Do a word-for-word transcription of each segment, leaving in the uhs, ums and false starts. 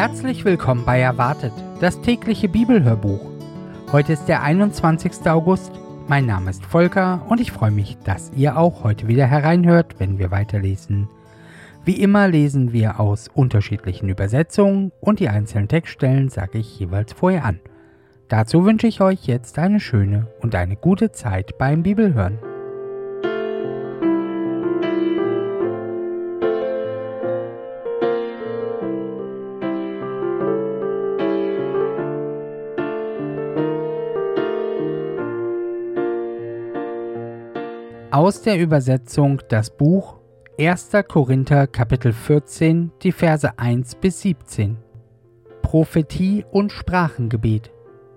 Herzlich willkommen bei Erwartet, das tägliche Bibelhörbuch. Heute ist der einundzwanzigster August. Mein Name ist Volker und ich freue mich, dass ihr auch heute wieder hereinhört, wenn wir weiterlesen. Wie immer lesen wir aus unterschiedlichen Übersetzungen und die einzelnen Textstellen sage ich jeweils vorher an. Dazu wünsche ich euch jetzt eine schöne und eine gute Zeit beim Bibelhören. Aus der Übersetzung das Buch erster Korinther Kapitel vierzehn, die Verse eins bis siebzehn. Prophetie und Sprachengebet.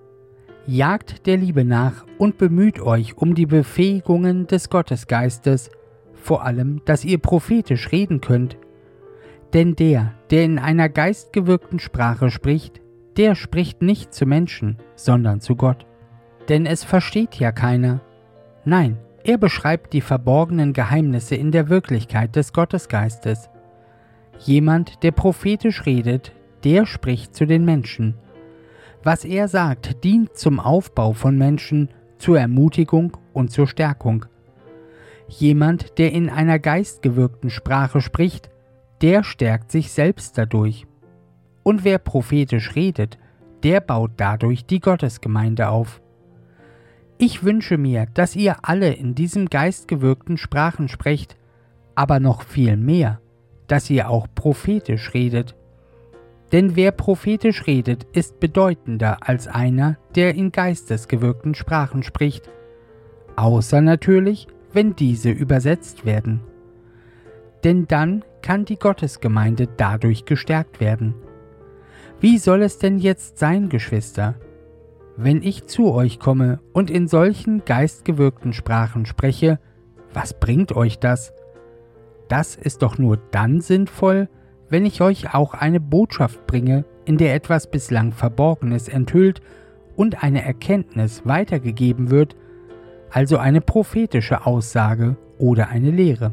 Jagt der Liebe nach und bemüht euch um die Befähigungen des Gottesgeistes, vor allem, dass ihr prophetisch reden könnt. Denn der, der in einer geistgewirkten Sprache spricht, der spricht nicht zu Menschen, sondern zu Gott. Denn es versteht ja keiner. Nein, er beschreibt die verborgenen Geheimnisse in der Wirklichkeit des Gottesgeistes. Jemand, der prophetisch redet, der spricht zu den Menschen. Was er sagt, dient zum Aufbau von Menschen, zur Ermutigung und zur Stärkung. Jemand, der in einer geistgewirkten Sprache spricht, der stärkt sich selbst dadurch. Und wer prophetisch redet, der baut dadurch die Gottesgemeinde auf. Ich wünsche mir, dass ihr alle in diesem geistgewirkten Sprachen sprecht, aber noch viel mehr, dass ihr auch prophetisch redet. Denn wer prophetisch redet, ist bedeutender als einer, der in geistesgewirkten Sprachen spricht, außer natürlich, wenn diese übersetzt werden. Denn dann kann die Gottesgemeinde dadurch gestärkt werden. Wie soll es denn jetzt sein, Geschwister? Wenn ich zu euch komme und in solchen geistgewirkten Sprachen spreche, was bringt euch das? Das ist doch nur dann sinnvoll, wenn ich euch auch eine Botschaft bringe, in der etwas bislang Verborgenes enthüllt und eine Erkenntnis weitergegeben wird, also eine prophetische Aussage oder eine Lehre.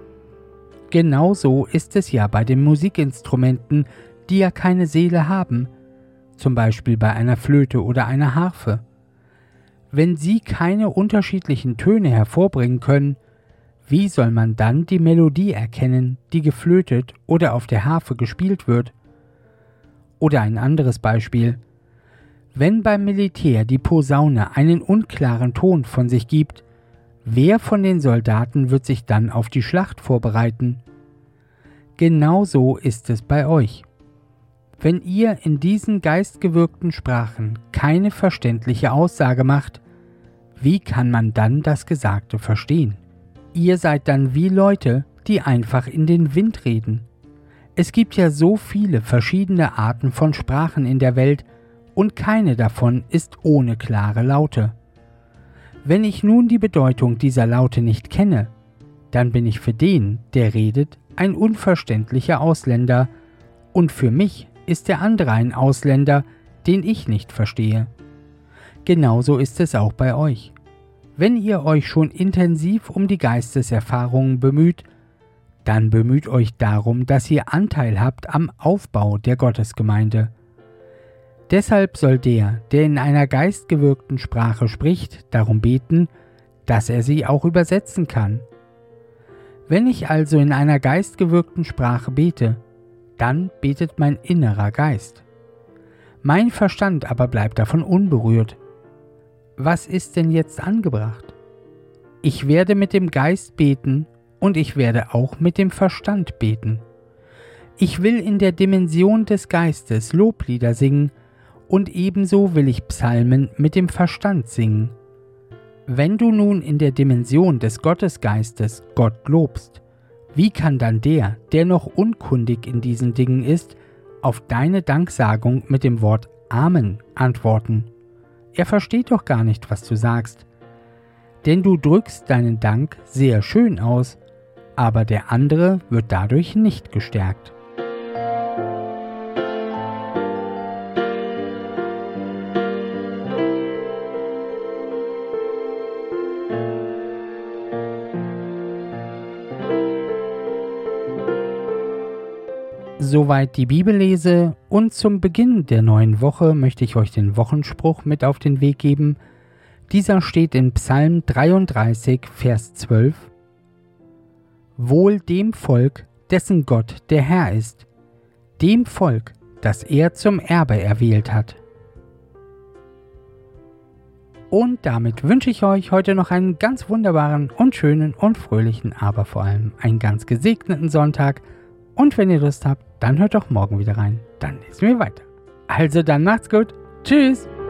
Genauso ist es ja bei den Musikinstrumenten, die ja keine Seele haben, zum Beispiel bei einer Flöte oder einer Harfe. Wenn sie keine unterschiedlichen Töne hervorbringen können, wie soll man dann die Melodie erkennen, die geflötet oder auf der Harfe gespielt wird? Oder ein anderes Beispiel. Wenn beim Militär die Posaune einen unklaren Ton von sich gibt, wer von den Soldaten wird sich dann auf die Schlacht vorbereiten? Genauso ist es bei euch. Wenn ihr in diesen geistgewirkten Sprachen keine verständliche Aussage macht, wie kann man dann das Gesagte verstehen? Ihr seid dann wie Leute, die einfach in den Wind reden. Es gibt ja so viele verschiedene Arten von Sprachen in der Welt und keine davon ist ohne klare Laute. Wenn ich nun die Bedeutung dieser Laute nicht kenne, dann bin ich für den, der redet, ein unverständlicher Ausländer und für mich ist der andere ein Ausländer, den ich nicht verstehe. Genauso ist es auch bei euch. Wenn ihr euch schon intensiv um die Geisteserfahrungen bemüht, dann bemüht euch darum, dass ihr Anteil habt am Aufbau der Gottesgemeinde. Deshalb soll der, der in einer geistgewirkten Sprache spricht, darum beten, dass er sie auch übersetzen kann. Wenn ich also in einer geistgewirkten Sprache bete, dann betet mein innerer Geist. Mein Verstand aber bleibt davon unberührt. Was ist denn jetzt angebracht? Ich werde mit dem Geist beten und ich werde auch mit dem Verstand beten. Ich will in der Dimension des Geistes Loblieder singen und ebenso will ich Psalmen mit dem Verstand singen. Wenn du nun in der Dimension des Gottesgeistes Gott lobst, wie kann dann der, der noch unkundig in diesen Dingen ist, auf deine Danksagung mit dem Wort Amen antworten? Er versteht doch gar nicht, was du sagst. Denn du drückst deinen Dank sehr schön aus, aber der andere wird dadurch nicht gestärkt. Soweit die Bibellese und zum Beginn der neuen Woche möchte ich euch den Wochenspruch mit auf den Weg geben. Dieser steht in Psalm dreiunddreißig, Vers zwölf. Wohl dem Volk, dessen Gott der Herr ist, dem Volk, das er zum Erbe erwählt hat. Und damit wünsche ich euch heute noch einen ganz wunderbaren und schönen und fröhlichen, aber vor allem einen ganz gesegneten Sonntag. Und wenn ihr Lust habt, dann hört doch morgen wieder rein. Dann lesen wir weiter. Also dann macht's gut. Tschüss.